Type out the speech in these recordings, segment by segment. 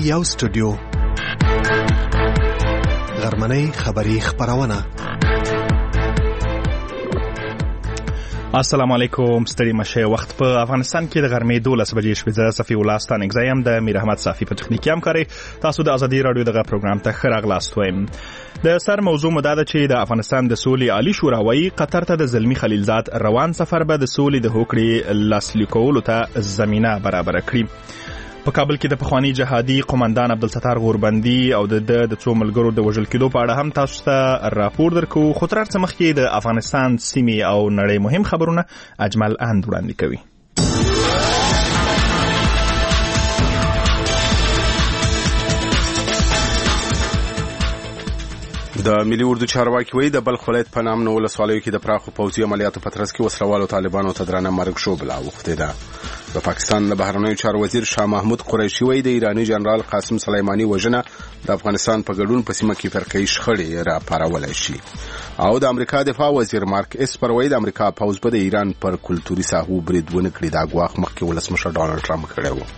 یو سټوډیو غرمنۍ خبری خبرونه. السلام علیکم. ستړي مشه. وخت په افغانستان کې د غرمې 12 بجې شوې. زه صفي ولستان اگزایم د میر احمد صافي په تخنیکی همکاري. تاسو د ازادي رادیو دغه پروګرام ته ښه راغلاست وایم. د سر موضوع مداده چې د افغانستان د سولې عالی شورا وايي قطر ته د زلمی خلیلزاد روان سفر به د سولې د هوکړې لاسلیک کولو ته زمينه برابر کړي. په کابل کې د پخوانی جهادي قومندان عبدالستار غوربندي او د څو ملګرو د وژل کېدو په اړه هم تاسو ته راپور درکو. خو تر څه مخکې د افغانستان سیمې او نړۍ مهم خبرونه اجمل اند وړاندې کوي. د ملي اردو چارواکي وایي د بلخ ولایت په نام 19 ولسوالیو کې د پراخو پوځي عملیاتو په ترڅ کې وسلوالو طالبانو ته درنه مرګ شوبله اوښتې ده. د پاکستان د بهرنیو چارو وزیر شاه محمود قریشي وایي د ایرانی جنرال قاسم سلیمانی وژنه د افغانستان په ګډون په سیمه کې فرقې شخړې راپارولای شي. او د امریکا دفاع وزیر مارک اسپر وایي د امریکا پوځ په د ایران پر کلتوري ساحو برید ونه کړي. دا ګواښ مخکې ولسمشر ډانلډ ټرمپ کړی و.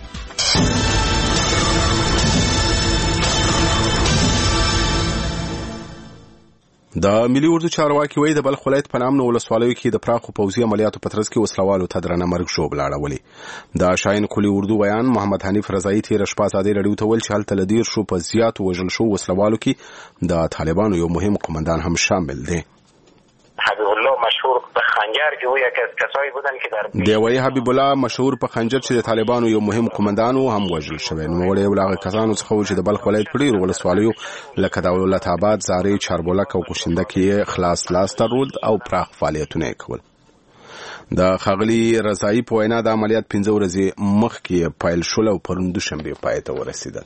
د ملي اردو چارواکي وایي د بلخ ولایت په نام 19 ولسوالیو کې د پراخو پوځي عملیاتو په ترڅ کې وسلوالو ته درنه مرګ شوبله اړولې. د شاهین کلی اردو بیان محمد حنیف رضایی تیر شپه ازادي رادیو ته ویل چې هلته له 10 په زیاتو وژل شو وسلوالو کې د طالبانو یو مهم قومندان هم شامل دی. حبیب الله مشهور په خنجر کې وایي که کسایی بودن که در دی وایي حبیب الله مشهور په خنجر چې د طالبانو یو مهم قومندان هم وژل شوی. نو وړي ولغه کسانو څخه چې د بلخ ولایت په ډیرو ولسوالیو لکه دولت آباد، زارې، چاربولک او کوشنده کې خلاص لاس درلود او پراخ فعالیتونه کول. د خاغلی رضایی په وینا د عملیات 15 ورځې مخکې پایل شول او پرون دوشنبه پای ته ورسیدل.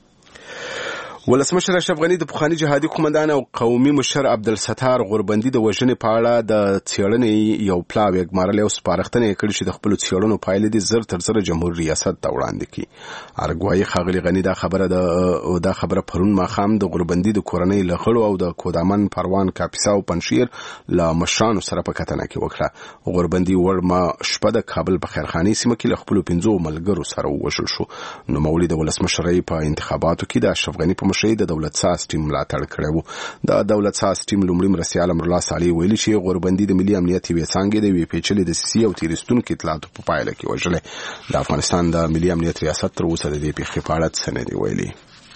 ولسمشر اشرف غنی د پخوانی جهادي قومندان او قومي مشر عبدالستار غوربندي د وژنې په اړه د څېړنې یو پلاوی ګمارل او سپارښتنه کړې چې د خپل څېړنو پایلې د زر تر زر جمهور ریاست ته وړاندې کړي. ارګوایي خاغلی غنی دا خبره پرون ماښام د غوربندي د کورنۍ له غړو او د کودامن پروان کاپیسا او پنشیر له مشرانو سره په کتنه کې وکړه. غوربندي ورما شپه د کابل په خیرخاني سیمه کې له خپل 15 ملګرو سره وژل شو. نو مولوی د ولسمشرۍ په انتخاباتو کې د اشرف غنی په د دولت ساز ټیم ملاتړ کړی و. د دولت ساز ټیم لومړی مرستیال امرالله صالح ویلي چې غوربندي د ملي امنیت یوې څانګې د یوې پیچلې دسیسې او تیرستونکو اطلاعاتو په پایله کې وژلی. د افغانستان د ملي امنیت ریاست تر اوسه د دې پیښې په اړه څه نه دي ویلي.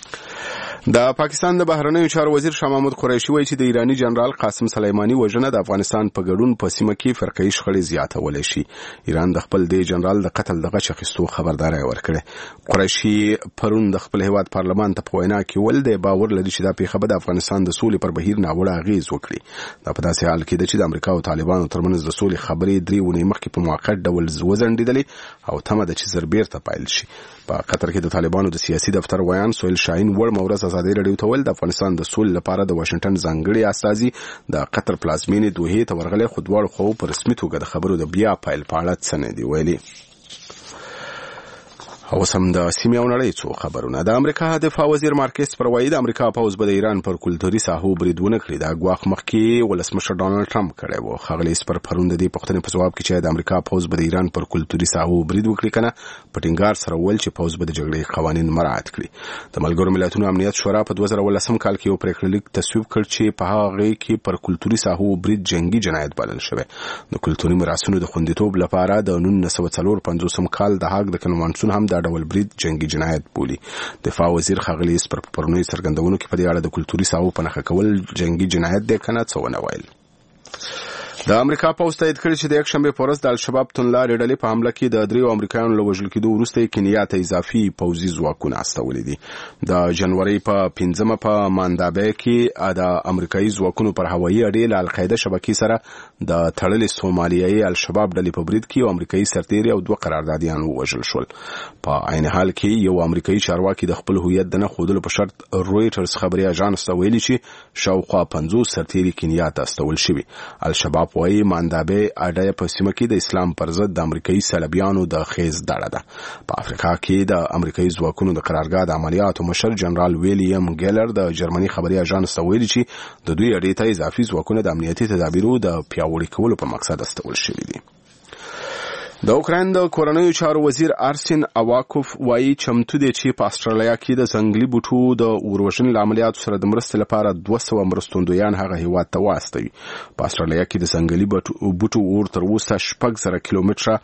د پاکستان د بهرنیو چارو وزیر شاه محمود قریشي وایي چې د ایرانی جنرال قاسم سلیمانی وژنه د افغانستان په ګډون په سیمه کې فرقې شخړې زیاتولی شي. ایران د خپل د جنرال د قتل د غچ اخیستو خبرداری ورکړه. قریشي پرون د خپل هیواد پارلمان ته په وینا کې ول د باور لري چې دا پیښه به د افغانستان د سولې پر بهیر ناوړه اغیز وکړي. دا په داسې حال کې ده چې د امریکا او طالبانو ترمنځ د سولې خبرې 3 ونې مخکې په موقت ډول وځنډېدلې او تمه ده چې زر بیرته پیل شي. په قطر کې د طالبانو د سیاسي دفتر ویان سویل شاهین ور مورز ازادي رادیو ته ویل د افغانستان د سولې لپاره د واشنگټن ځانګړي استازي د قطر پلازمینې دوحې ته ورغلي خو دواړو خو په رسمي توګه د خبرو د بیا پیل په اړه څه نه دي ویلي. او سم د سیمې او نړۍ څو خبرونه. د امریکا دفاع وزیر مارکس پر وایي د امریکا پوځ به د ایران پر کلتوري ساحو برید ونه کړي. دا ګواښ مخکې ولسمشر ډانلډ ټرمپ کړی و. خاغلی اسپر پرون د دې پوښتنې په ځواب کې چې د امریکا پوځ به د ایران پر کلتوري ساحو برید وکړي کنه په ټینګار سره ویل چې پوځ به د جګړې قوانین مراعات کړي. د ملګرو ملتونو امنیت شورا په 2018 کال کې یو پریکړه لیک تصویب کړ چې په هغه کې پر کلتوري ساحو برید جنگي جنایت بلل شوی. د کلتوري میراثونو د خوندیتوب لپاره د 1954 کال د هاګ د کنوانسیون هم دا ډول برید جنایت بولی. دفاع وزیر خاغلی اسپر په پرونی څرګندونو کې په دې اړه د کلتوري ساحو په نښه کول جنگي جنایت دی کنه څه ونه ویل. د امریکا پوځ تایید کړی چې د یک شنبه په ورځ د الشباب توندلارې ډلې په حمله کې د 3 امریکایانو له وژل کېدو وروسته کینیا ته اضافي پوځي ځواکونه استولي دي. د جنوري په 15 په ماندابه کې د امریکایي ځواکونو پر هوایي اډې له القاعده شبکې سره د تړلې سومالیایي الشباب ډلې په برید کې یو امریکایي سرتیری او 2 قراردادیان وژل شول. په عین حال کې یو امریکایي چارواکي د خپل هویت د نه ښودلو په شرط رويټرز خبري اژانس ته ویلي چې شاوخوا 50 سرتیری کینیا ته استول شوي. الشباب وایي ماندابه اډه په سیمه کې د اسلام پر ضد د امریکایي صلیبیانو د خیز دړه ده. په افریقا کې د امریکایي ځواکونو د قرارګاه د عملیاتو مشر جنرال ویلیام ګیلر د جرمني خبري اژانس ته ویلي چې د دوی اډې ته اضافي ځواکونه د امنیتي تدابیرو د پیاوړي کولو په مقصد استول شوي دي. د د اوکراین د کورنیو چارو وزیر ارسین اواکوف وایي چمتو دی چې په استرالیا کې د ځنګلي بوټو د اوروژنې له عملیاتو سره د مرستې لپاره 200 مرستندویان هغه هیواد ته واستوي. په استرالیا کې د ځنګلي بوټو اور تر اوسه 6,000 کیلومتره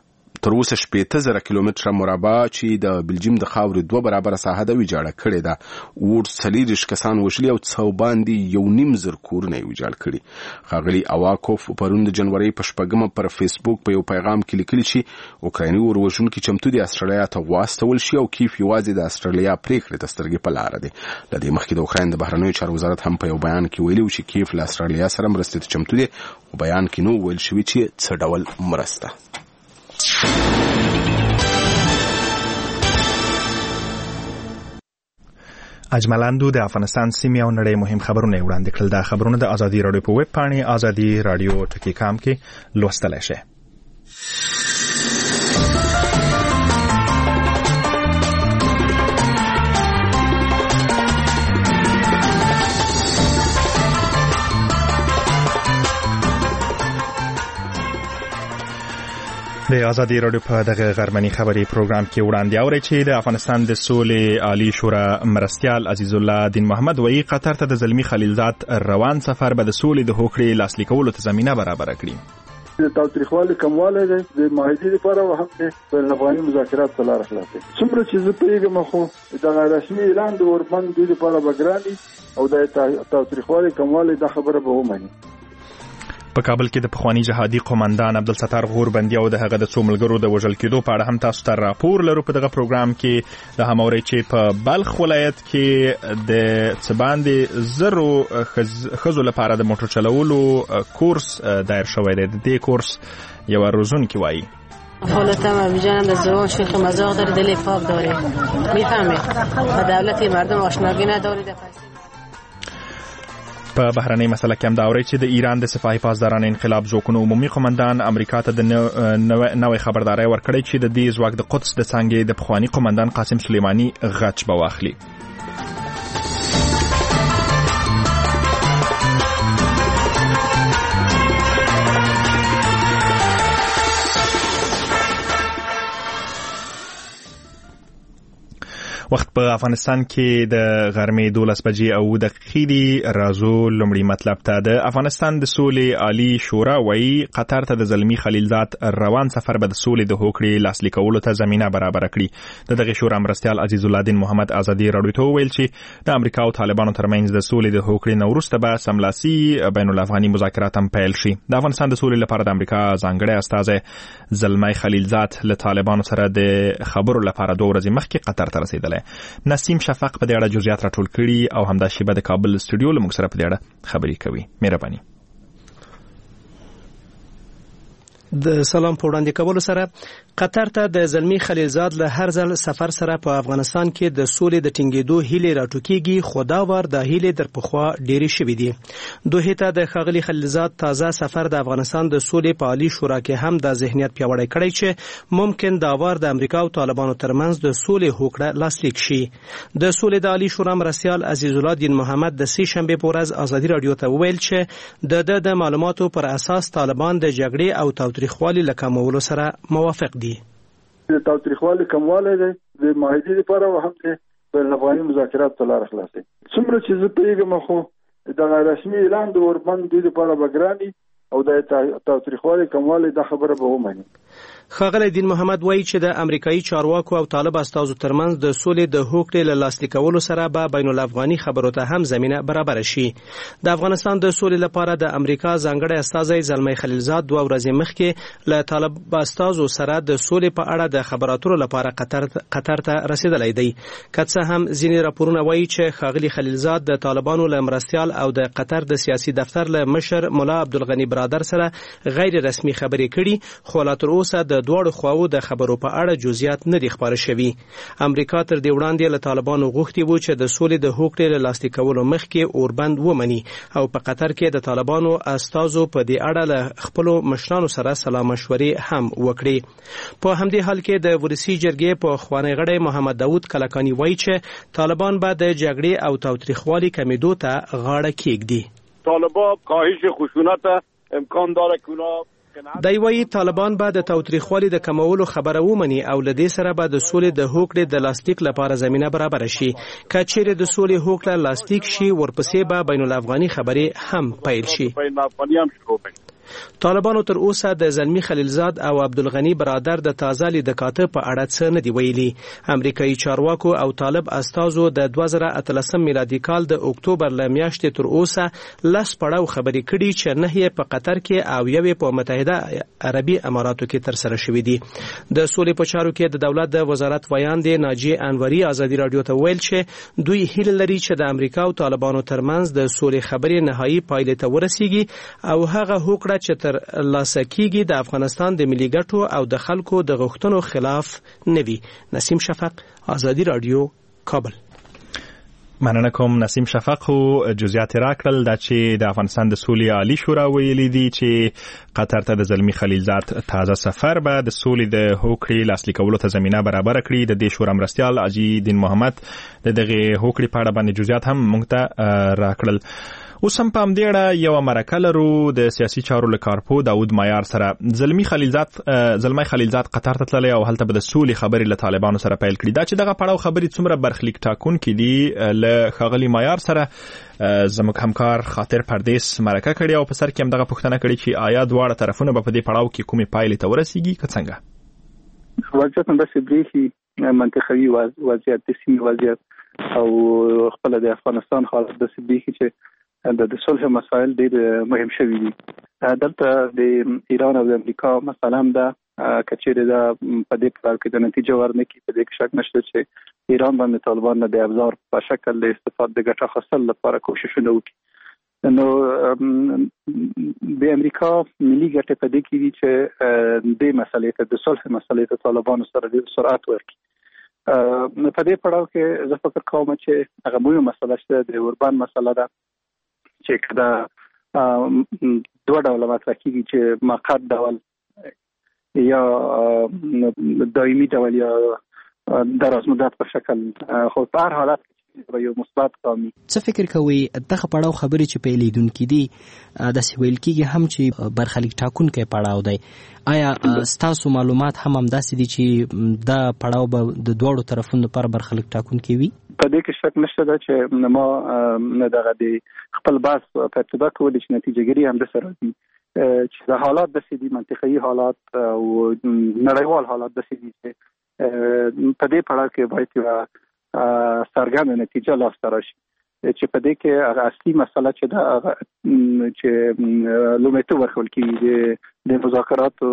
مربع چې د بلجیم د خاورې 2 برابر ساحه د ویجاړه کړې ده. اور 40 کسان وژلي او څو باندې 1.5 کورونه ویجاړ کړي. ښاغلي اواکوف پرون د جنوري په 8 پر فیسبوک په یو پیغام کې لیکلي چې اوکرایني اوروژونکي چمتو دي استرالیا ته واستول شي او کیف یوازې د استرالیا پریکړې ته سترګې په لاره دي. له دې مخکې د اوکراین د بهرنیو چارو وزارت هم په یو بیان کې ویلي چې کیف له استرالیا سره مرستې ته چمتو دي او بیان کې نو ویل شوی چې څه ډول مرسته. اجملاندو د افغانستان سیمې او نړۍ مهم خبرونه وړاندې کړل. دا خبرونه د ازادي رادیو په ویب پاڼې ازادي رادیو ټکی.com کې لوستلای شئ. د ازادي رادیو په دغه غرمني خبري پروګرام کې وړاندې اوري چې د افغانستان د سولې عالی شورا مرستیال عزیز الله دین محمد وایي قطر ته د زلمی خلیلزاد روان سفر به د سولې د هوکړې لاسلیک کولو ته زمينه برابر کړي. د تاوتریخوالي کموالی دی د معاهدې لپاره او هم د بین الافغاني مذاکرات په لاره خلاصي. څومره چې زه پوهېږم خو د رسمي اعلان د اوربند دوی لپاره به ګراني او د تاوتریخوالي کموالی دا خبره به ومني. په کابل کې د پخوانی جهادي قومندان عبدالستار غوربندي او د هغه د څو ملګرو د وژل کېدو په اړه هم تاسو ته راپور لرو. په دغه پروګرام کې د هموري چې په بلخ ولایت کې د څباندې زرو خزو لپاره د موټر چلولو کورس دایر شوی دی. د دې کورس یو روزونکي وایي حالتم ابیجانم در زبان شوخ مذاق داره، دل پاک داره، میفهمه و دولت مردم آشناگی نداره. په بهرنۍ مسله کې هم دا اوري چې د ایران د سپاهي پاسداران انقلاب ځواکونو عمومي قومندان امریکا ته د نوې خبرداري ورکړې چې د دې ځواک د قدس د څنګه د پخوانی قومندان قاسم سلیمانی غچ به واخلي. وخت په افغانستان کې د غرمې 12 بجې او دقیقې دی. راځو لومړی مطلب ته. د افغانستان د سولې عالی شورا وایي قطر ته د زلمی خلیلزاد روان سفر به د سولې د هوکړې لاسلیک کولو ته زمينه برابر کړي. د دغه شورا مرستیال عزیز الله دین محمد ازادي رادیو ته ویل چې د امریکا او طالبانو ترمنځ د سولې د هوکړې نو وروسته به سملاسي بین الافغاني مذاکرات هم پیل شي. د افغانستان د سولې لپاره د امریکا ځانګړی استازی زلمی خلیلزاد له طالبانو سره د خبرو لپاره 2 ورځې مخکې قطر ته رسیدلی. نسیم شفق په دې اړه جزئیات راټول کړي او همدا شیبه د کابل استودیو له موږ سره په دې اړه خبرې کوي. مهرباني. د سلام په وړاندې کولو سره قطر ته د زلمی خلیلزاد له هر ځل سفر سره په افغانستان کې د سولې د ټینګېدو هیلې راټوکېږي. خو دا وار د هیلې در پخوا ډېرې شوې دي. دوی ته د ښاغلي خلیلزاد تازه سفر د افغانستان د سولې په عالی شورا کې هم د ذهنیت پیاوړی کړی چې ممکن دا وار د امریکا او طالبانو ترمنځ د سولې هوکړه لاسلیک شي. د سولې د عالی شورا مرستیال عزیز الله دین محمد د سې شنبې په ورځ ازادي رادیو ته وویل چې د معلوماتو پر اساس طالبان د جګړې او تاوتریخوالي له کمولو سره موافق دي. د تاوتریخوالي کموالی دی د معاهدې لپاره او هم د بین الافغاني مذاکرات په لاره خلاصي. څومره چې زه پوهېږم خو د رسمي اعلان د اوربند دوی لپاره به ګراني او د تاوتریخوالي کموالی دا خبره به ومني. ښاغلی دین محمد وایي چې د امریکایي چارواکو او طالب استازو ترمنځ د سولې د هوکړې له لاسلیک کولو سره به بین الافغاني خبرو ته هم زمینه برابر شي. د افغانستان د سولې لپاره د امریکا ځانګړی استازی زلمی خلیلزاد 2 ورځې مخکې له طالب استازو سره د سولې په اړه د خبراتو لپاره قطر ته رسیدلی دی. که څه هم ځینې راپورونه وایي چې ښاغلي خلیلزاد د طالبانو له مرستیال او د قطر د سیاسي دفتر له مشر مولا عبدالغني برادر سره غیر رسمي خبرې کړي. خو لا تر اوسه د دواړو خواو د خبرو په اړه جزئیات نه دي خبره شوي. امریکا تر دې وړاندې له طالبانو غوښتي وو چې د سولې د هوکړې له لاسلیک کولو مخکې اوربند ومني او په قطر کې د طالبانو استازو په دې اړه له خپلو مشرانو سره سلا مشورې هم وکړي. په همدې حال کې د ولسي جرګې په خوانی غړی محمد داود کلکانی وایي چې طالبان به د جګړې او تاوتریخوالي کمیدو ته غاړه کېږدي. طالبان کاهش خشونت امکان داره که اونا دی وایي طالبان به د تاوتریخوالي د کمولو خبره ومني او له دې سره به د سولې د هوکړې د لاسلیک لپاره زمینه برابره شي. که چیرې د سولې هوکړه لاسلیک شي ورپسې به بین الافغاني خبرې هم پیل شي. طالبانو تر اوسه د زلمی خلیلزاد او عبدالغنی برادر د تازه لیدکاته په اړه څه نه دی ویلي. امریکایي چارواکو او طالب استازو د 2013 میلادي کال د اکتوبر له میاشتې تر اوسه 10 پړاو خبرې کړي چې 9 په قطر کې او 1 په متحده عربي اماراتو کې تر سره شوې دي. د سولې په چارو کې د دولت د وزارت ویاندې ناجیه انوري ازادي رادیو ته ویل چې دوی هیله لري چې د امریکا او طالبانو ترمنځ د سولې خبرې نهایی پایلې ته ورسیږي او هغه هوکړه چې تر لاسه کیږي د افغانستان د ملي ګټو او د خلکو د غوښتنو خلاف نه وي. نسیم شفق، ازادي رادیو، کابل. مننه کوم نسیم شفق. خو جزئیات راکړل دا چې د افغانستان د سولې عالی شورا ویلي دي چې قطر ته د زلمی خلیلزاد تازه سفر به د سولې د هوکړې لاسلیکولو ته زمینه برابر کړي. د دې شورا مرستیال اجي دین محمد دغه هوکړې په اړه باندې جزئیات هم موږ ته راکړل. اوس هم په همدې اړه یوه مرکه لرو د سیاسي چارو له کارپو داود مایار سره. زلمی خلیلزاد قطر ته تللی او هلته به د سولې خبرې له طالبانو سره پیل کړي. دا چې دغه پړاو خبرې څومره برخلیک ټاکونکي دي له ښاغلي مایار سره زموږ همکار خاطر پردیس مرکه کړې او په سر کې هم دغه پوښتنه کړې چې آیا دواړه طرفونه به په دې پړاو کې کومې پایلې ته ورسیږي که څنګه؟ وضعیت همداسې برېښي منطقوي وضعیت د سیمې وضعیت او خپله د افغانستان حالت داسې برېښي چې د صلح مسائل ډېر مهم شوي دي. دلته د ایران او د امریکا مسله هم ده که چیرې دا په دې پړاو کې د نتیجه ورنکړي په دې کې شک نشته چې ایران باندې طالبان نه د ابزار په شکل د استفاده د ګټه اخیستلو لپاره کوششونه وکړي. نو د امریکا ملي ګټې په دې کې دي چې د مسلې ته د صلح مسلې ته طالبانو سره ډېر سرعت ورکړي. په دې پړاو کې زه فکر کوم چې هغه مهمه مسله چې د اوربان مسله ده چې کدا دوه ډول مطرح کیږي چې مؤقت ډول یا دایمي ډول یا دراز مدت په شکل خو په هر حالت یو مثبت قامي. څه فکر کوي دغه پړاو خبرې چې پیلیدونکې دي د سویل کېږي هم چې برخلیک ټاکونکی پړاو دی؟ آیا ستاسو معلومات هم همداسې دي چې دا پړاو به د دواړو طرفونو لپاره برخلیک ټاکونکی وي؟ په دې کې شک نشته ده چې ما دغه د خپل بحث په ارتباط کولی چې نتیجهګیري هم د سره دي چې د حالات داسې دي منطقي حالات او نړیوال حالات داسې دي چې په دې پړاو کې باید یوه څرګنده نتیجه لاسته راشي چې په دې کې هغه اصلي مسله چې دا چې لومړیتوب ورکول کېږي د مذاکراتو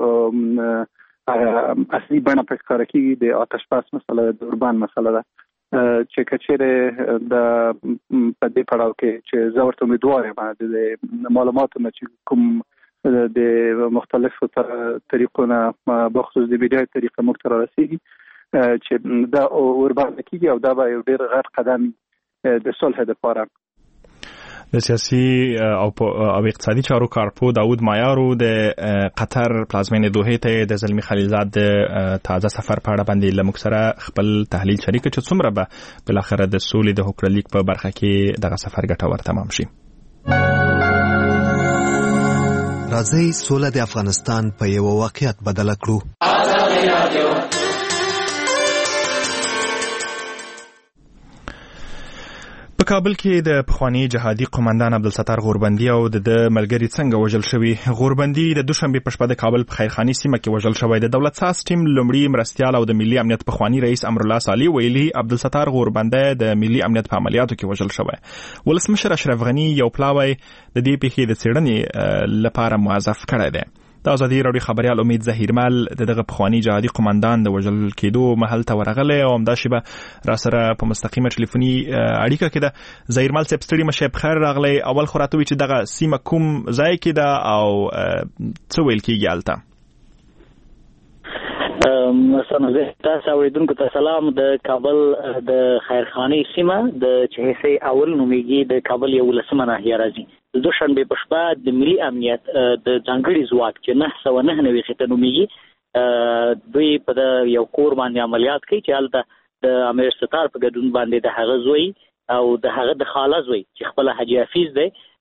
اصلي بڼه پکې ښکاره کېږي د آتش بس مسله د اوربان مسله ده چې کچېره د په دې پړاو کې چې زه ورته امیدوار یم د معلوماتو نه چې کوم د مختلفو طریقو نه بخصوص د میډیا طریقه موږ ته رارسېږي چې دا اوربان کېږي او دا به یو ډېر غټ قدم د صلح لپاره. د سیاسي او اقتصادي چارو کارپو داود مایارو د قطر پلازمینې دوحې ته د زلمی خلیلزاد تازه سفر په اړه باندې له موږ سره خپل تحلیل شریک چې څومره به بالاخره د سولې د هوکړه لیک په برخه کې دغه سفر ګټور تمام شي. راځئ سوله د افغانستان په یو واقعیت بدل کړو. په کابل کې د پخوانی جهادي قومندان عبدالستار غوربندي او د ملګری څنګه وژل شوی. غوربندي د دوشنبه په شپه د کابل په خیرخاني سیمه کې وژل شوی. د دولت ساز ټیم لومړی مرستیال او د ملي امنیت پخوانی رئیس امرالله صالح ویلي عبدالستار غوربندي د ملي امنیت په عملیاتو کې وژل شوی. ولسمشر اشرف غنی یو پلاوی د دې پیښې د څېړنې لپاره موظف کړی دی. د ازادي راډیو خبريال امید ظهیرمل دغه پخوانی جهادي قومندان د وژل کېدو محل ته ورغلی او همدا شیبه را سره په مستقیمه ټلیفوني اړیکه کې ده. ظهیرمل صاحب ستړي مشه بخیر راغلی. اول خو راته وی چې دغه سیمه کوم ځای کې ده او څه ویل کېږي هلته؟ سنځه تاسو اوریدونکو ته سلام. د کابل د خیرخاني سیمه د چهسي اول نومیږي د کابل یو لسمه ناحیه راځي. د دوشنبه په شپه د ملي امنیت د ځانګړي ځواک چې 999 خته نومیږي دوی په یو کور باندې عملیات کوي چې هلته د امیر ستار په ګډون باندې د هغه زوی او د هغه د خاله زوی چې خپل حاجی حفیظ دی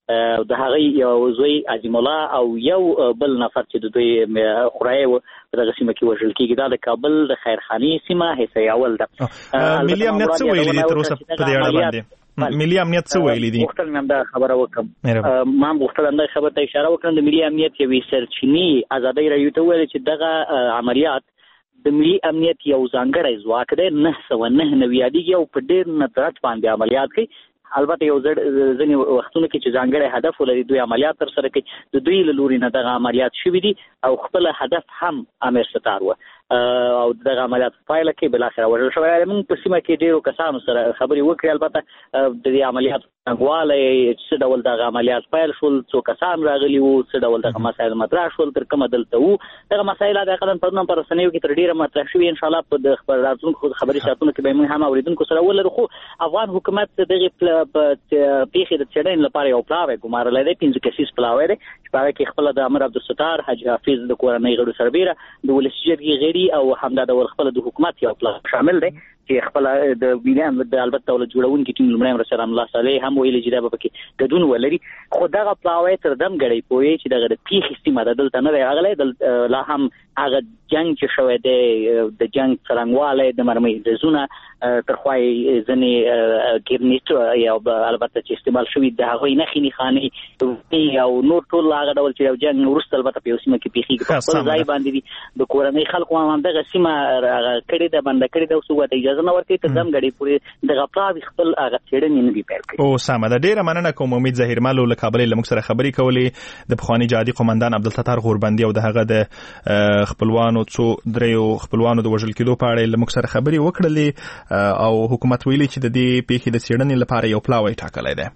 د هغه یو زوی عظیم الله او یو بل نفر چې د دوی خورای و په دغه سیمه کې وژل کېږي. دا د کابل د خیرخاني سیمه حصه اول ده. ملي امنیت څه ویلي دي تر اوسه په دې اړه باندې؟ ملي امنیت څه ویلي دي؟ غوښتل مې دا خبره وکړم. ما غوښتل دا خبره ته اشاره وکړم. د ملي امنیت یوې سرچینې ازادۍ راډیو ته ویل چې دغه عملیات د ملي امنیت یو ځانګړی ځواک دی 999 یادېږي او په ډېر ندرت باندې عملیات کوي. البته یو ځینې وختونو کې چې ځانګړی هدف ولري دوی عملیات ترسره کوي. د دوی له لوري نه دغه عملیات شوي دي او خپل هدف هم امیر ستار و او دغه عملیات پایله کې بلاخره وژل شوی. موږ په سیمه کې ډېرو کسانو سره خبرې وکړې. البته د دې عملیات څنګهوالی څه ډول دغه عملیات پیل شول، څو کسان راغلي وو، څه ډول دغه مسایل مطرح شول، تر کومه دلته وو. دغه مسایل حقیقتا پرون په رسنیو کې تر ډېره مطرح شوي. انشاءالله په د راتلونکو خبري ساعتونو کې به موږ هم اورېدونکو سره ولرو. خو افغان حکومت دغه پیښې د څېړنې لپاره یو پلاوی ګمارلی دی، 5 کسیز پلاوی دی چې په هغه کې خپله د امیر عبدالستار، حاجي حافظ د کورنۍ غړو سربیره د ولسي جرګې غړي او همدا ډول خپله د حکومت یو پلاوی شامل دی چې خپله د ویلیام د البته دولت جوړونکي ټیم لومړی امر سلام الله صالح هم ویلي چې دا به پکې ګډون ولري. خو دغه پلاوی تر دم ګړی پوهې چې دغه د پیښې سیمه ده دلته نه دی راغلی. لا هم هغه جنګ چې شوی دی د جنګ څرنګوالی د مرمۍ ډزونه تر خوا یې ځینې ګرنیټ یا البته چې استعمال شوي د هغوی نښې نښانې او نور ټول هغه ډول چې یو جنګ وروسته البته په یو سیمه کې پیښېږي په خپل ځای باندې دي. د کورنۍ خلکو هم همدغه سیمه کړې ده، بنده کړې ده. اوس ورته اجازه نه ورکوي تر دم ګړۍ پورې دغه پلاوي خپل هغه څېړنې نه دي پیل کړي. او سمه ده، ډېره مننه کوم. امید ظهیرمل له کابل له موږ سره خبرې کولې. د پخواني جهادي قومندان عبدالستار غوربندي او د هغه د خپلوانو دریو خپلوانو د وژل کېدو په اړه له موږ سره خبرې وکړلې او حکومت ویلي چې د دې پیښې د څېړنې لپاره یو پلاوی ټاکلی دی.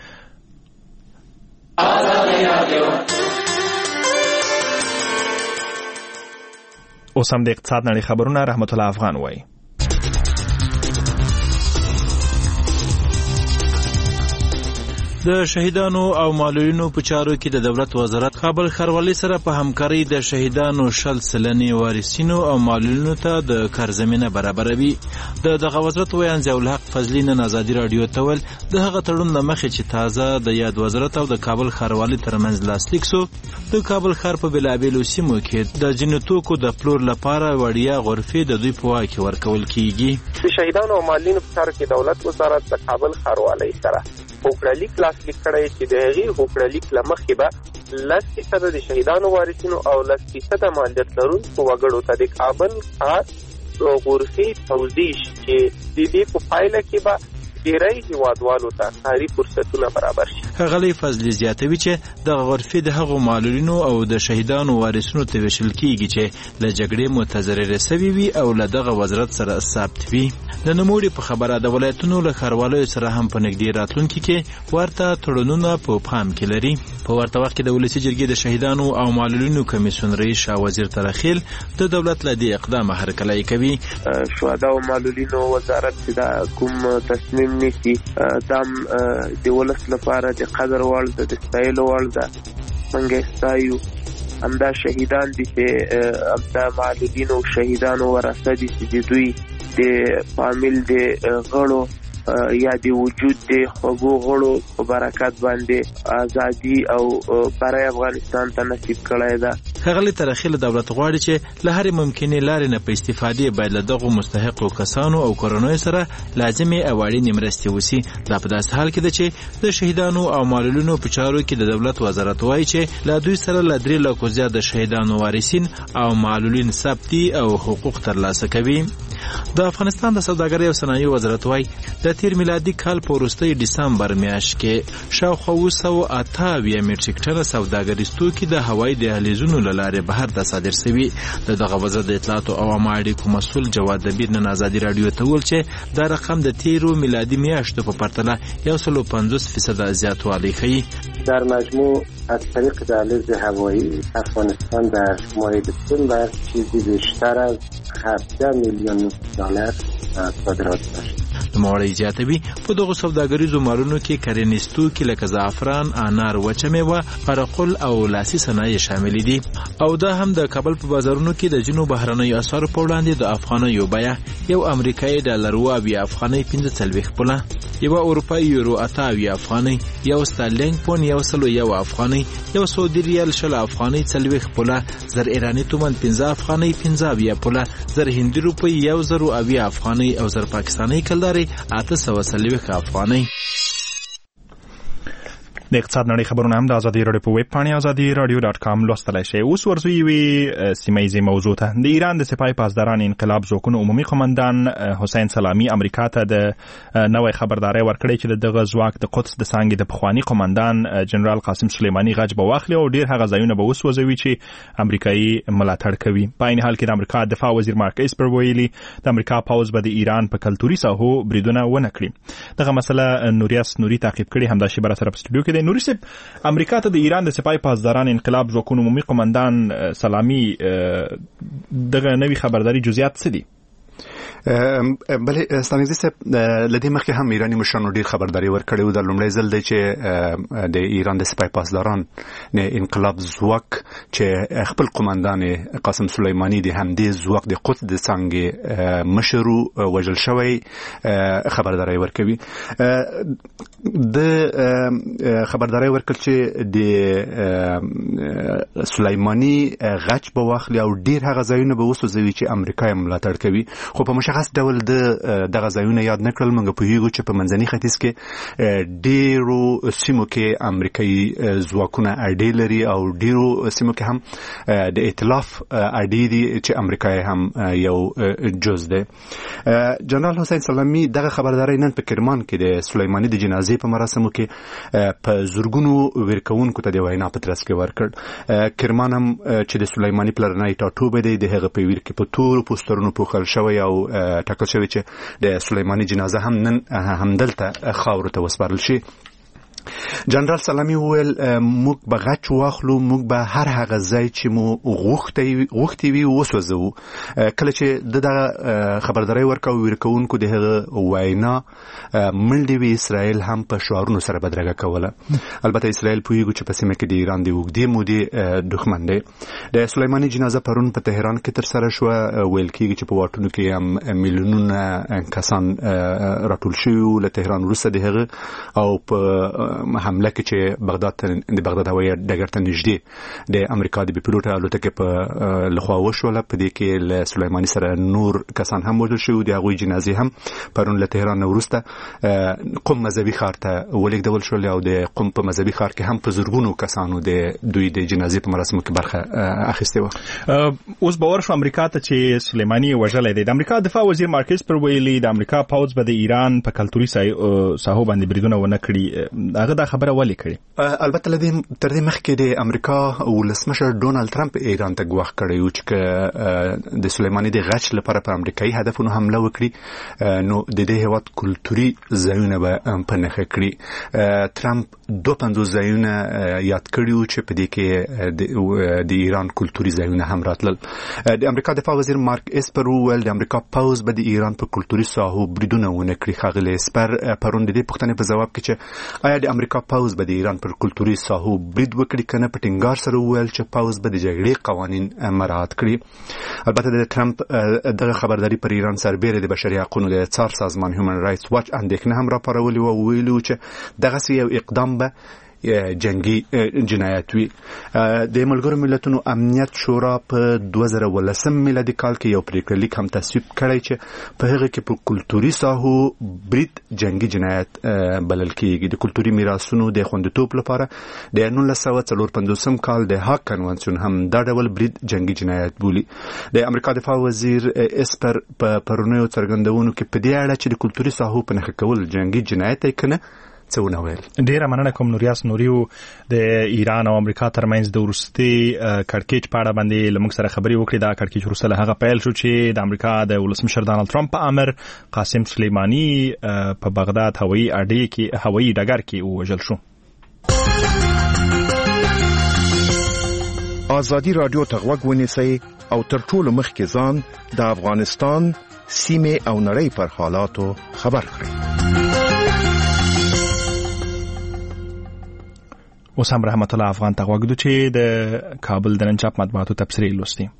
اوس هم د اقتصاد نړۍ خبرونه رحمت الله افغان وایي. د شهیدانو او معلولینو په چارو کې د دولت وزارت کابل ښاروالۍ سره په همکارۍ د شهیدانو 60 سلنې وارثینو او معلولینو ته د کار زمینه برابروي. دغه وزارت وایي ضیاء الحق فضلي نن ازادي راډیو ته ویل د هغه تړون له مخې چې تازه د یاد وزارت او د کابل ښاروالۍ ترمنځ لاسلیک سو، د کابل ښار په بېلابېلو سیمو کې د ځینو توکو د پلور لپاره وړیا غرفې د دوی په واک کې ورکول کیږي. د شهیدانو او معلولینو په چارو کې دولت وزارت د کابل ښاروالۍ سره هوکړهلیک لاسلیک کړی چې د هغې هوکړهلیک له مخې به 10% د شهیدانو وارثینو او 10% مالیت لرونکو وګړو ته د کابل ښار غرفې توزیع شي چې د دې په پایله کې به ډیری هیوادوالو ته کاري فرصتونه برابر شي. ښاغلی فضلي زیاتوي چې دغه غرفې د هغو معلولینو او د شهیدانو وارثینو ته ویشل کیږي چې له جګړې متضرره سوي وي او له دغه وزارت سره ثابت وي. د نوموړي په خبره د ولایتونو له ښاروالیو سره هم په نږدې راتلونکي کې ورته تړونونه په پام کې لري. په ورته وخت کې د ولسي جرګې د شهیدانو او معلولینو کمیسیون رئیس شاه وزیر ترخیل د دولت له دې اقدامه هرکلی کوي. شهدا او معلولینو وزارت چې دا کوم تصمیم نیسي دام د ولس لپاره د قدر وړ ده، د ستایلو وړ ده. موږ ستایو همدا شهیدان دي چې همدا معلولین او شهیدانو ورثه دي چې دوی د فامیل د غړو یا د وجود د خوږو غړو په برکت باندې ازادي او برای افغانستان ته نصیب کړی ده. ښاغلی ترخیل دولت غواړي چې له هرې ممکنې لارې نه په استفادې باید له دغو مستحقو کسانو او کورنیو سره لازمې او اړینې مرستې وسي. دا په داسې حال کې ده چې د شهیدانو او معلولینو په چارو کې د دولت وزارت وایي چې له دوی سره له 3 لکو زیات د شهیدانو وارثین او معلولین ثبتي او حقوق ترلاسه کوي. د افغانستان د سوداګرۍ او صنایعو وزارت وایي د تیر میلادي کال په وروستۍ ډسمبر میاشت کې شاوخوا 288 میټریک ټنه سوداګریز توکي د هوایي دهلیزونو له لارې بهر ته صادر شوي. د دغه وزارت د اطلاعاتو او عامه اړیکو مسؤل جواد دبیر نن ازادي راډیو ته وویل چې دا رقم د تیرو میلادي میاشتو په پرتله 150% زیاتوالی ښیي. در مجموع از طریق دهلیز هوایی افغانستان در ماه دسامبر چیزی بیشتر از 17 میلیون دلار صادرات داشت. نوموړی زیاتوي په دغه سوداګریزو مالونو کې کرنیز توکي لکه زعفران، انار، وچه میوه، قرقل او لاسي صنایع شامل دي. او دا هم د کابل په بازارونو کې د جنوب بهرنیو اسعارو په وړاندې د افغانیو بیه یو امریکایي ډالر اویا افغانۍ 45 پوله، یو اروپایي یورو 88 افغانۍ، یو سترلینګ پون 101 افغانۍ، یو سعودي ریال 20 افغانۍ 40 پوله، زر ایرانی تومان 15 افغانۍ 15 پوله، زر هندي روپۍ 1080 افغانۍ او زر پاکستاني کلداري 840 افغانۍ. د اقتصاد نړۍ خبرونه هم د ازادي رادیو په ویب پاڼه azadi.radio.com لوستلای شئ. اوس ورځو یوې سیمایي موضوع ته. د ایران د سپاه پاسداران انقلاب ځواکونو عمومي قومندان حسین سلامي امریکا ته د نوې خبرداري ورکړې چې دغه ځواک د قدس د څنګه د پخوانی قومندان جنرال قاسم سلیمانی غږ به واخلي او ډیر هغه ځایونه به وسوځوي چې امریکایي ملاتړ کوي. په عین حال کې د امریکا دفاع وزیر مارک اسپر ویلي د امریکا پوز به د ایران په کلتوري ساحو بریدونه ونه کړي. دغه مسله نوریاس نوري تعقیب کړي. همدا شی بر سره په سټوډیو کې نوري صاحب امریکا ته د ایران د سپاه پاسداران انقلاب ځواکونو عمومي قومندان سلامي دغه نوې خبرداري جزئیات څه دي؟ بلې ستانګزي صاحب لدې مخکې هم ایرانی مشرانو ډیر خبرداري ورکړې و. د لومړی ځل دی چې د ایران د سپاه پاسداران انقلاب ځواک چې خپل قومندان قاسم سلیمانی د همدې ځواک د قدس د څنګه مشر وژل شوی خبرداري ورکوي. د خبرداري ورکړ چې د سلیمانی غچ به واخلي او ډیر هغه ځایونه به وسوځوي چې امریکا یې ملاتړ کوي. خو په مشخص ډول دغه ځایونه یاد نه کړل. موږ پوهیږو چې په منځني ختیځ کې ډیرو سیمو کې امریکایي ځواکونه اډې لري او ډیرو سیمو کې هم د ائتلاف اډې دي چې امریکا هم یو جز ده. جنرال حسین سلامی دغه خبرداري نن په کرمان کې د سلیمانی د جنازې په مراسمو کې په زورګونو ورکوونکو ته د وینا په ترڅ کې ورکړ. کرمان هم چې د سلیمانی پلرنۍ ټاټوبه دی د هغه په ویر کې په تور پوسټرونو پوښل شوی او ټاکل شوی چې د سلیمانی جنازه هم نن همدلته خاورو ته وسپارل شي. جنرال سلامی وویل موږ به غچ واخلو، موږ به هر هغه ځای چې مو غوښتي وي وسوځو. کله چې دغه خبرداري ورکوي ورکوونکو د هغه وینا منډې وی اسرائیل هم په شعارونو سره بدرګه کوله. البته اسرائیل پوهیږي چې په سیمه کې د ایران د اوږدې مودې دښمن دی. د سلیمانی جنازه پرون په تهران کې تر سره شو. ویل کېږي چې په واټونو کې هم میلیونونه کسان راټول شوي له تهران وروسته د هغه او په حمله کې چې بغداد هوایي ډګر ته نږدې د امریکا د پیلوټ الوتکې په لخوا وشوله. په دې کې له سلیمانی سره نور کسان هم وژل شوي. د هغوی جنازې هم پرون له تهران وروسته قم مذهبي ښار ته ولېږدول شولې او د قم په مذهبي ښار کې هم په زرګونو کسانو د دوی د جنازې په مراسمو کې برخه اخیستې وه. اوس باور شو امریکا ته چې سلیمانی وژلی دی. د امریکا دفاع وزیر مارک اسپر ویلي د امریکا پوز به د ایران په کلتوري ساحو باندې بریدونه ونه کړي. هغه دا خبره ولې کړې؟ البته تر دې مخکې د امریکا ولسمشر ډونالد ټرمپ ایران ته ګواښ کړی و چې د سلیمانی د غچ لپاره پر امریکایي هدفونو حمله وکړي نو د دې هیواد کلتوري ځایونه به په نښه کړي. ټرمپ 52 ځایونه یاد کړي و چې په دې کې د ایران کلتوري ځایونه هم راتلل. د امریکا دفاع وزیر مارک اسپر وویل د امریکا پوز به د ایران په کلتوري ساحو بریدونه ونه کړي. ښاغلی اسپر پرون د دې پوښتنې په جواب کې چې آیا د امریکا پوز به د ایران پر کلتوري ساحو برید وکړي کنه په ټینګار سره وویل چې پوز به د جګړې قوانین مراعات کړي. البته د ټرمپ دغه خبرداري پر ایران سربېره د بشري حقوقو د څار سازمان هیومن رائټس واچ اندېښنه هم راپارولې و. ویلي و چې دغسې یو اقدام به جنگي جنایت وي. د ملګرو ملتونو امنیت شورا په 2018 میلادي کال کې یو پریکړه لیک هم تصویب کړی چې په هغه کې په کلتوري ساحو برید جنگي جنایت بلل کېږي. د کلتوري میراثونو د خوندیتوب لپاره د 1954 کال د هاګ کنوانسیون هم دا ډول برید جنگي جنایت بولي. د امریکا دفاع وزیر اسپر په پرونیو څرګندونو کې په دې اړه چې د کلتوري ساحو په نښه کول جنگي جنایت دی کنه څونه ویل. ډیره مننه کوم نوریاس نوریو د ایران او امریکا ترمنځ د وروستي کړکېچ په اړه باندې لمږ سره خبري وکړي. دا کړکېچ وروسته له هغه پیل شو چې د امریکا د ولسمشر ډانلډ ټرمپ په امر قاسم سلیمانی په بغداد هوایي ډګر کې ووژل شو. ازادي رادیو ته غوږ ونیسئ او تر ټولو مخکې ځان د افغانستان سیمې او نړۍ پر حالاتو خبر کړئ. اوس هم رحمت الله افغان ته غوږ دو چې د کابل د نن چاپ مطبوعاتو تبصرې لوستي.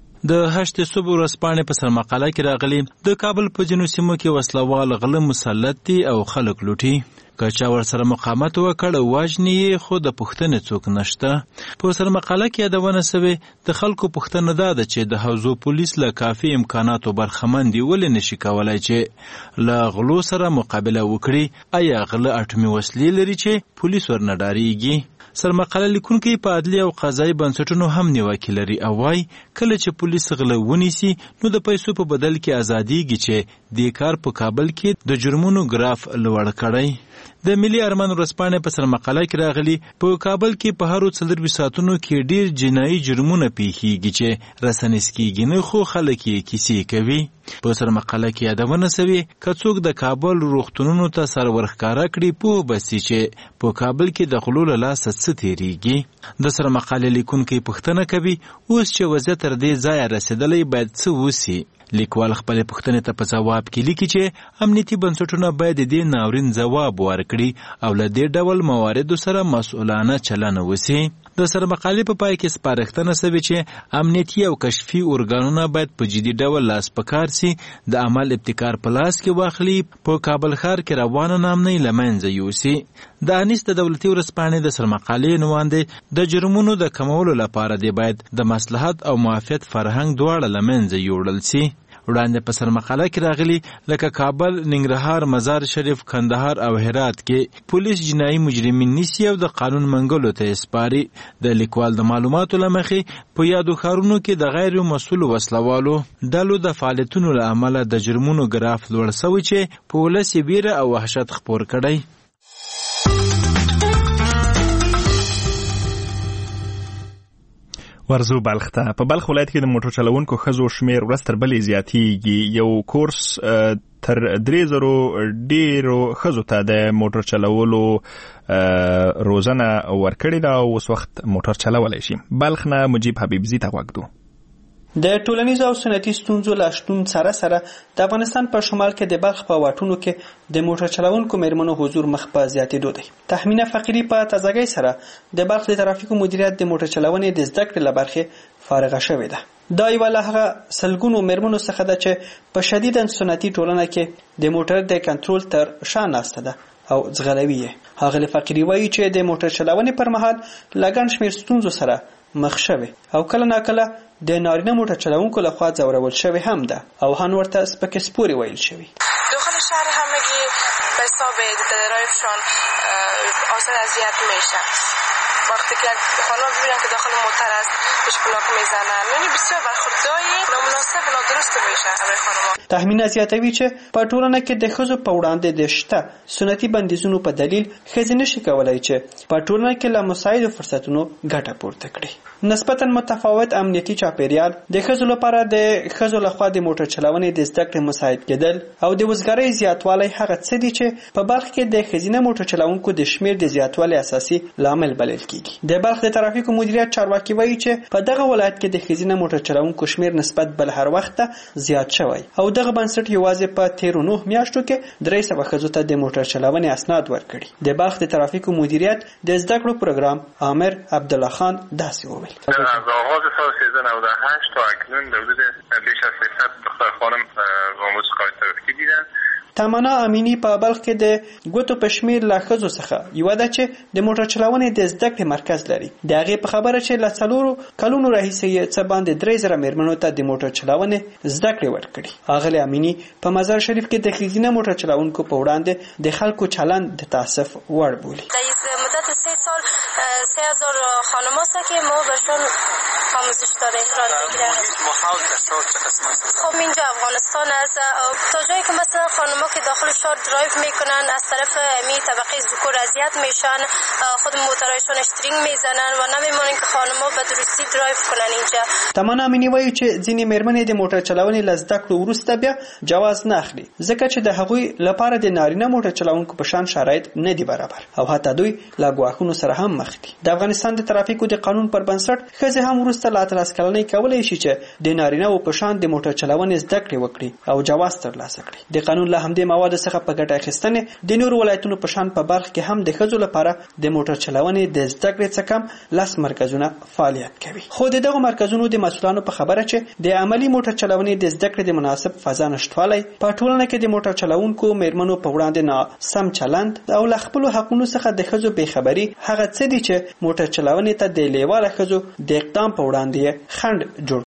د 8 صبح ورځپاڼې په سرمقاله کې راغلي د کابل په جنوب سیمو کې وسلوال غله مسلط دي او خلک لوټي. که چا ور سره مقاومت وکړ او واجنی خو د پښتنې څوک نشته. په سرمقاله کې یادونه شوې د خلکو پښتنه ده چې د حوزو پولیس له کافي امکاناتو برخمن دي ولې نشي کولای چې له غلو سره مقابله وکړي. آیا غله اټومي وسلې لري چې پولیس ورنه ډاریږي؟ سرمقاله لیکونکي په عدلي او قضایي بنسټونو هم نیوکه لري او وايي کله چې پولیس غله ونیسي نو د پیسو په بدل کې ازاديږي چې د کار په کابل کې د جرمونو ګراف لوړ کړي. د ملي ارمان ورځپاڼې په سرمقاله کې راغلي په کابل کې په هر 24 ساعتونو کې ډیر جنایي جرمونه پیښیږي چې رسنیز کېږي نه خو خلک یې کیسې کوي. په سرمقاله کې یادونه شوې که څوک د کابل روغتونونو ته سر ورښکاره کړي په بسي چې په کابل کې د غلو له لاسه څه تیریږي. د سرمقاله لیکونکي پوښتنه کوي اوس چې وضعیت تر دې ځایه رسیدلی باید څه وسی. لیکوال خپل پوښتنې ته په ځواب کې لیکي چې امنیتي بنسټونه باید دې ناورین ځواب ورکړي او له دې ډول مواردو سره مسؤلانه چلند وسی. د سرمقالې په پای کې سپارښتنه شوې چې امنیتي او کشفي ارګانونه باید په جدي ډول لاس په کار سي د عمل ابتکار په لاس کې واخلي په کابل ښار کې روانه نامنۍ له منځه یوسي. د انیس د دولتي ورځپاڼې د سرمقالې نوماندې د جرمونو د کمولو لپاره دی باید د مصلحت او معافیت فرهنګ دواړه له منځه یوړل سي. وړاندې په سرمقاله کې راغلي لکه کابل، ننګرهار، مزار شریف، کندهار او هرات کې پولیس جنایي مجرمین نیسي او د قانون منګولو ته سپاري. د لیکوال د معلوماتو له مخې په یادو ښارونو کې د غیر مسؤل وسلوالو ډلو د فعالیتونو له امله د جرمونو ګراف لوړ شوی چې په ولس یې ویره او وحشت خپور کړی. ورزو بلخ ته. په بلخ ولایت کې د موټر چلوونکو ښځو شمیر ورځ تر بلې زیاتیږي. یو کورس تر 3000 ډیرو ښځو ته د موټر چلولو روزنه ورکړې ده او اوس وخت موټر چلولی شي. بلخ نه مجیب حبیبزي ته غوږ دو. د ټولنیزو او سنتي ستونزو له شتون سره سره د افغانستان په شمال کې د بلخ په واټونو کې د موټر چلوونکو مېرمنو حضور مخ په زیاتېدو دی. تحمینه فقیري په تازګۍ سره د بلخ د ترافیکو مدیریت د موټر چلونې د زده کړې له برخې فارغه شوې ده. دا یوه له هغه سلګونو مېرمنو څخه ده چې په شدیدا سنتي ټولنه کې د موټر د کنټرول تر شا ناسته ده او ځغلوي یې. هغه فقیري وایي چې د موټر چلونې پر مهال له ګڼ شمېر ستونزو سره مخ شوي او کله ناکله د نارینه موټر چلوونکو لخوا ځورول شوی هم ده او هان ورته سپکې سپورې ویل شوی. داخل شهر همگی به حساب درایفشان آسان اذیت میشه. وقتی که خانم ببینن که داخل موتر است بهش بلاک میزنن یعنی بسیار برخوردایی نامناسب و نادرست میشه برای خانم‌ها. تحمینه زیاتوي چې په ټولنه کې د ښځو په وړاندې د شته سنتي بندیزونو په دلیل ښځې نشي کولای چې په ټولنه کې له مساعدو فرصتونو ګټه پورته کړي. نسبتاً متفاوت امنیتي چاپیریال د ښځو لپاره د ښځو لخوا د موټر چلونې د زده کړې مساعد کېدل او د وزګارۍ زیاتوالی هغه څه دي چې په بلخ کې د ښځینه موټر چلوونکو د شمیر د زیاتوالي اساسي لامل بلل کېږي. د بلخ د ترافیکو مدیریت چارواکي وایي چې په دغه ولایت کې د ښځینه موټر چلوونکو شمیر نسبت بل هر وخت زیات شوی او دغه بنسټ یوازې په 13 میاشتو کې 300 ښځو ته د موټر چلونې اسناد ورکړي. د بلخ د ترافیکو مدیریت د زده کړو پروګرام عامر عبدالله خان داسې وویل. از آغاز سال 1398 تا اکنون حدود بیش از 300 دختر خانم آموزش قابل ترافیکی دیدن. تمنا امینی په بلخ کې د ګوتو په شمیر له ښځو څخه یوه ده چې د موټر چلونې د زده کړې مرکز لري. د هغې په خبره چې له 4 کلونو راهیسې یې څه باندې 3000 مېرمنو ته د موټر چلونې زده کړې ورکړي. ښاغلې امینی په مزار شریف کې د ښځینه موټر چلوونکو په وړاندې د خلکو چلند د تاسف وړ بولي. در مدت 3 سال 3000 خانم هست که ما برشون آموزش داریم. خب اینجا افغانستان است تا جایی که مثلا خانم‌ها که داخل شهر درایو میکنن از طرف می طبقه ذکور اذیت میشن، خود موتورایشون اشترینگ میزنن و نمیمونن که خانم‌ها به درستی درایو کنن اینجا. تمنا امینی وایي چې ځینې مېرمنې د موټر چلونې له زده کړو وروسته بیا جواز نه اخلي ځکه چې د هغوی لپاره د نارینه موټر چلوونکو په شان شرایط نه دي برابر او حتی دوی له ګواښونو سره هم مخ دي. د افغانستان د ترافیکو د قانون پر بنسټ ښځې هم وروسته له 13 کلنۍ کولی شي چې د نارینه‌و په شان د موټر چلونې زده کړې وکړي او جواز ترلاسه کړي. د قانون له همدې موادو څخه په ګټه اخیستنې د نورو ولایتونو په شان په بلخ کې هم د ښځو لپاره د موټر چلونې د زده کړې څخه کم 10 مرکزونه فعالیت کوي. خو دغه مرکزونو د مسؤلانو په خبره چې د عملی موټر چلونې د زده کړې د مناسب فضا نشټوالی په ټولنه کې د موټر چلوونکو میرمنو په وړاندې ناسم چلند او له خپل حقونو څخه د ښځو بې خبري هغه څه دي چې موټر چلونې ته د لیواله ښځو د اقدام په وړاندې خنډ جوړ